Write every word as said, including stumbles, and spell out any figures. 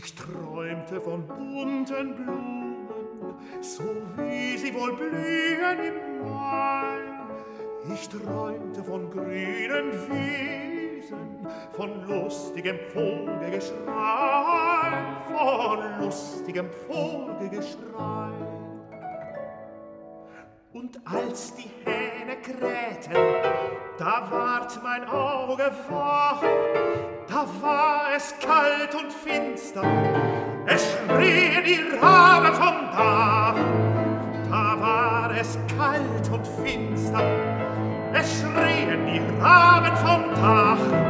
Ich träumte von bunten Blumen, so wie sie wohl blühen im Mai. Ich träumte von grünen Wiesen, von lustigem Vogelgeschrei, von lustigem Vogelgeschrei. Und als die Hähne krähten, da ward mein Auge wach, da war es kalt und finster, es schrien die Raben vom Dach. Da war es kalt und finster, es schrien die Raben vom Dach.